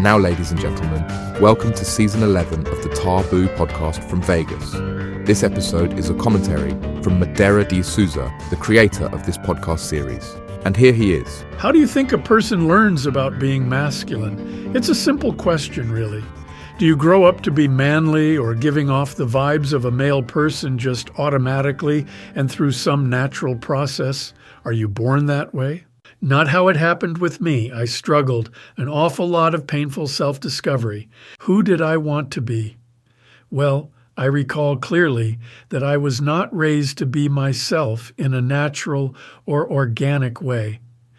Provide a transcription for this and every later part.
And now, ladies and gentlemen, welcome to Season 11 of the Taboo podcast from Vegas. This episode is a commentary from Madeira de Souza, the creator of this podcast series. And here he is. How do you think a person learns about being masculine? It's a simple question, really. Do you grow up to be manly or giving off the vibes of a male person just automatically and through some natural process? Are you born that way? Not how it happened with me. I struggled, an awful lot of painful self-discovery. Who did I want to be? Well, I recall clearly that I was not raised to be myself in a natural or organic way.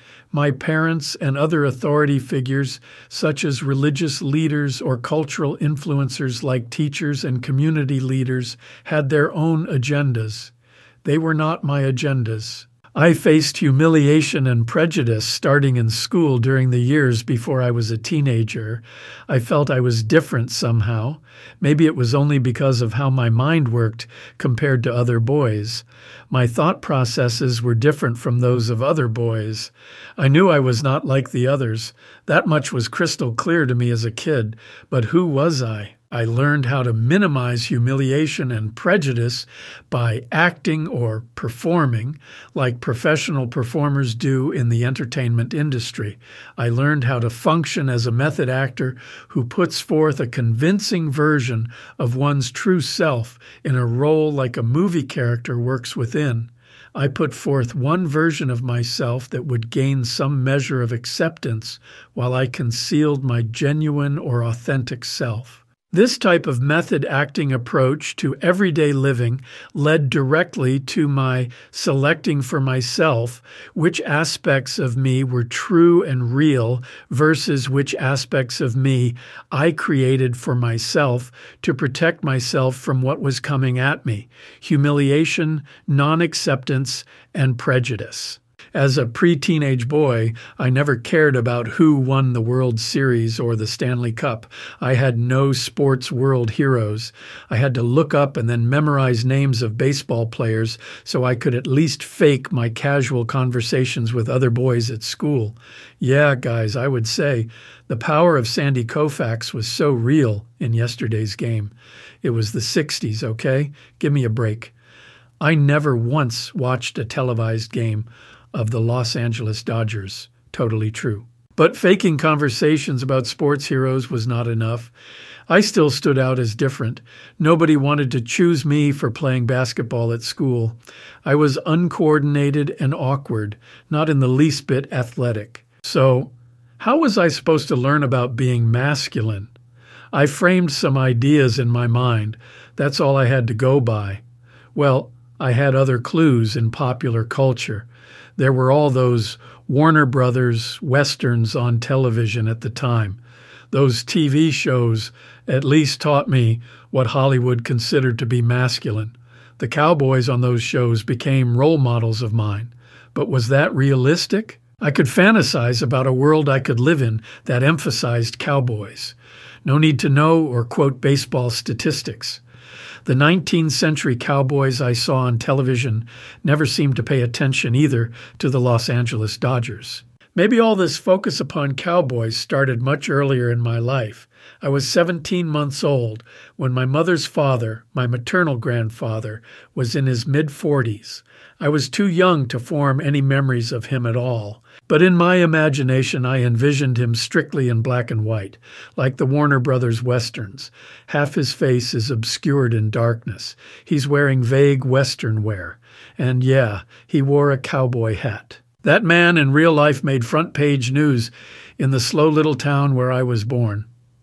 My parents and other authority figures, such as religious leaders or cultural influencers like teachers and community leaders, had their own agendas. They were not my agendas. I faced humiliation and prejudice starting in school during the years before I was a teenager. I felt I was different somehow. Maybe it was only because of how my mind worked compared to other boys. My thought processes were different from those of other boys. I knew I was not like the others. That much was crystal clear to me as a kid. But who was I? I learned how to minimize humiliation and prejudice by acting or performing like professional performers do in the entertainment industry. I learned how to function as a method actor who puts forth a convincing version of one's true self in a role like a movie character works within. I put forth one version of myself that would gain some measure of acceptance while I concealed my genuine or authentic self. This type of method acting approach to everyday living led directly to my selecting for myself which aspects of me were true and real versus which aspects of me I created for myself to protect myself from what was coming at me: humiliation, non-acceptance, and prejudice. As a pre-teenage boy, I never cared about who won the World Series or the Stanley Cup. I had no sports world heroes. I had to look up and then memorize names of baseball players so I could at least fake my casual conversations with other boys at school. Yeah, guys, I would say the power of Sandy Koufax was so real in yesterday's game. It was the 60s, okay? Give me a break. I never once watched a televised game of the Los Angeles Dodgers. Totally true. But faking conversations about sports heroes was not enough. I still stood out as different. Nobody wanted to choose me for playing basketball at school. I was uncoordinated and awkward, not in the least bit athletic. So, how was I supposed to learn about being masculine? I framed some ideas in my mind. That's all I had to go by. Well, I had other clues in popular culture. There were all those Warner Brothers Westerns on television at the time. Those TV shows at least taught me what Hollywood considered to be masculine. The cowboys on those shows became role models of mine. But was that realistic? I could fantasize about a world I could live in that emphasized cowboys. No need to know or quote baseball statistics. The 19th century cowboys I saw on television never seemed to pay attention either to the Los Angeles Dodgers. Maybe all this focus upon cowboys started much earlier in my life. I was 17 months old when my mother's father, my maternal grandfather, was in his mid-40s. I was too young to form any memories of him at all. But in my imagination, I envisioned him strictly in black and white, like the Warner Brothers Westerns. Half his face is obscured in darkness. He's wearing vague Western wear. And yeah, he wore a cowboy hat. That man in real life made front-page news in the slow little town where I was born.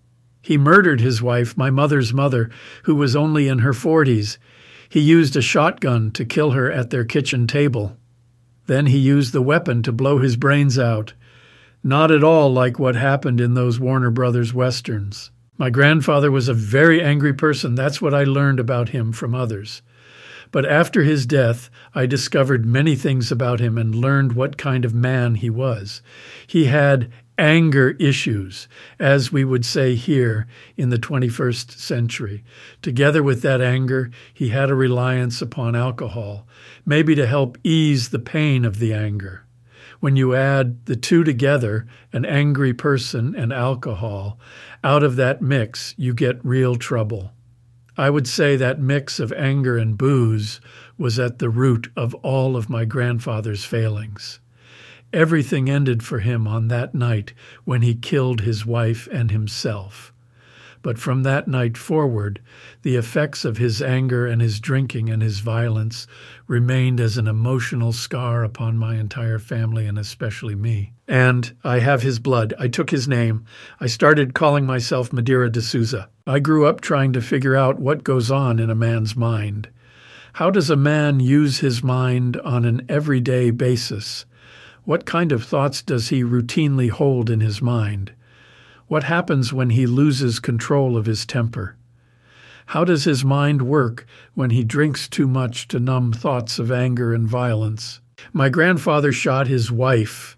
He murdered his wife, my mother's mother, who was only in her 40s. He used a shotgun to kill her at their kitchen table. Then he used the weapon to blow his brains out. Not at all like what happened in those Warner Brothers Westerns. My grandfather was a very angry person. That's what I learned about him from others. But after his death, I discovered many things about him and learned what kind of man he was. He had anger issues, as we would say here in the 21st century. Together with that anger, he had a reliance upon alcohol, maybe to help ease the pain of the anger. When you add the two together, an angry person and alcohol, out of that mix you get real trouble. I would say that mix of anger and booze was at the root of all of my grandfather's failings. Everything ended for him on that night when he killed his wife and himself. But from that night forward, the effects of his anger and his drinking and his violence remained as an emotional scar upon my entire family and especially me. And I have his blood. I took his name. I started calling myself Madeira de Souza. I grew up trying to figure out what goes on in a man's mind. How does a man use his mind on an everyday basis? What kind of thoughts does he routinely hold in his mind? What happens when he loses control of his temper? How does his mind work when he drinks too much to numb thoughts of anger and violence? My grandfather shot his wife,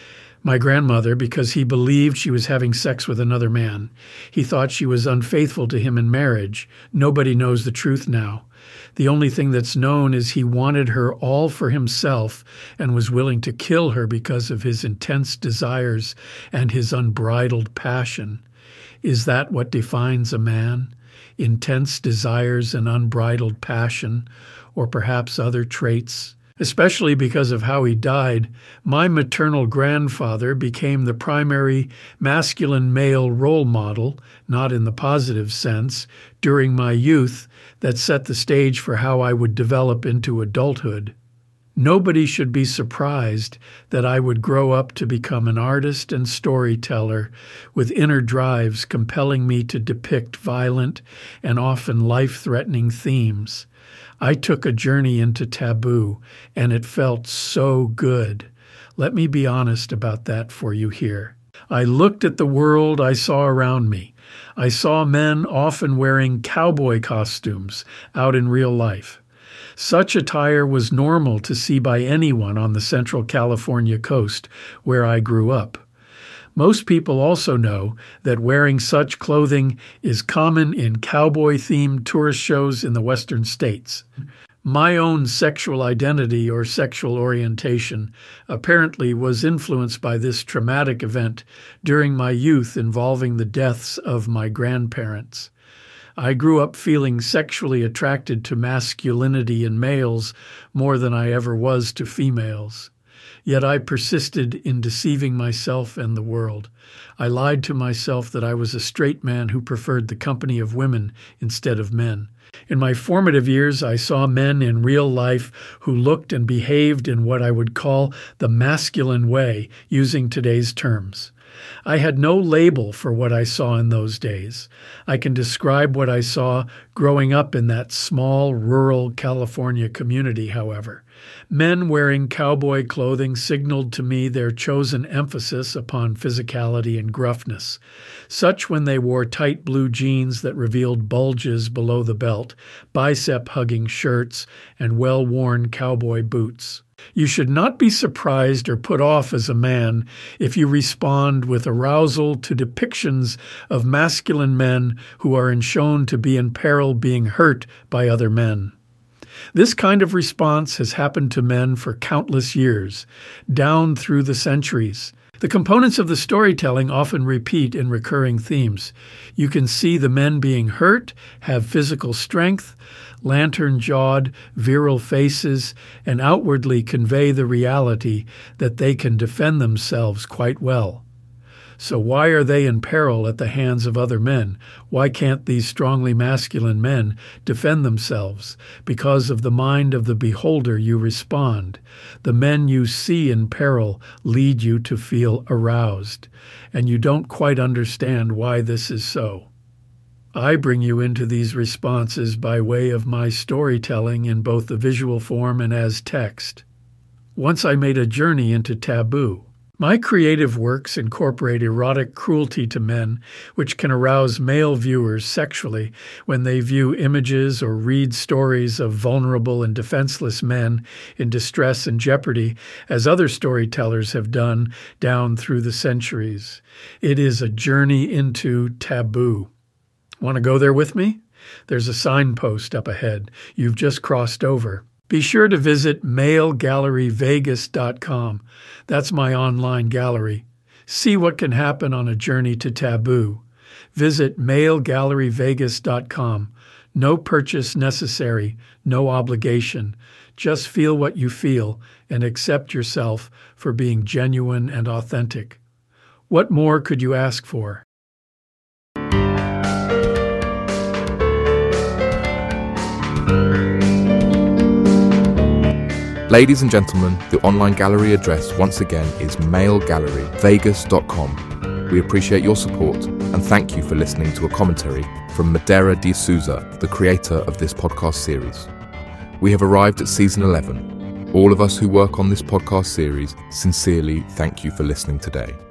my grandmother, because he believed she was having sex with another man. He thought she was unfaithful to him in marriage. Nobody knows the truth now. The only thing that's known is he wanted her all for himself and was willing to kill her because of his intense desires and his unbridled passion. Is that what defines a man? Intense desires and unbridled passion, or perhaps other traits? Especially because of how he died, my maternal grandfather became the primary masculine male role model, not in the positive sense, during my youth that set the stage for how I would develop into adulthood. Nobody should be surprised that I would grow up to become an artist and storyteller with inner drives compelling me to depict violent and often life-threatening themes. I took a journey into taboo, and it felt so good. Let me be honest about that for you here. I looked at the world I saw around me. I saw men often wearing cowboy costumes out in real life. Such attire was normal to see by anyone on the Central California coast, where I grew up. Most people also know that wearing such clothing is common in cowboy-themed tourist shows in the western states. My own sexual identity or sexual orientation apparently was influenced by this traumatic event during my youth involving the deaths of my grandparents. I grew up feeling sexually attracted to masculinity in males more than I ever was to females. Yet I persisted in deceiving myself and the world. I lied to myself that I was a straight man who preferred the company of women instead of men. In my formative years, I saw men in real life who looked and behaved in what I would call the masculine way, using today's terms. I had no label for what I saw in those days. I can describe what I saw growing up in that small, rural California community, however. Men wearing cowboy clothing signaled to me their chosen emphasis upon physicality and gruffness. Such when they wore tight blue jeans that revealed bulges below the belt, bicep-hugging shirts, and well-worn cowboy boots. You should not be surprised or put off as a man if you respond with arousal to depictions of masculine men who are shown to be in peril being hurt by other men. This kind of response has happened to men for countless years, down through the centuries. The components of the storytelling often repeat in recurring themes. You can see the men being hurt, have physical strength, lantern-jawed, virile faces, and outwardly convey the reality that they can defend themselves quite well. So why are they in peril at the hands of other men? Why can't these strongly masculine men defend themselves? Because of the mind of the beholder you respond. The men you see in peril lead you to feel aroused, and you don't quite understand why this is so. I bring you into these responses by way of my storytelling in both the visual form and as text. Once I made a journey into taboo. My creative works incorporate erotic cruelty to men, which can arouse male viewers sexually when they view images or read stories of vulnerable and defenseless men in distress and jeopardy, as other storytellers have done down through the centuries. It is a journey into taboo. Want to go there with me? There's a signpost up ahead. You've just crossed over. Be sure to visit malegalleryvegas.com. That's my online gallery. See what can happen on a journey to taboo. Visit malegalleryvegas.com. No purchase necessary, no obligation. Just feel what you feel and accept yourself for being genuine and authentic. What more could you ask for? Ladies and gentlemen, the online gallery address once again is malegalleryvegas.com. We appreciate your support and thank you for listening to a commentary from Madeira de Souza, the creator of this podcast series. We have arrived at season 11. All of us who work on this podcast series sincerely thank you for listening today.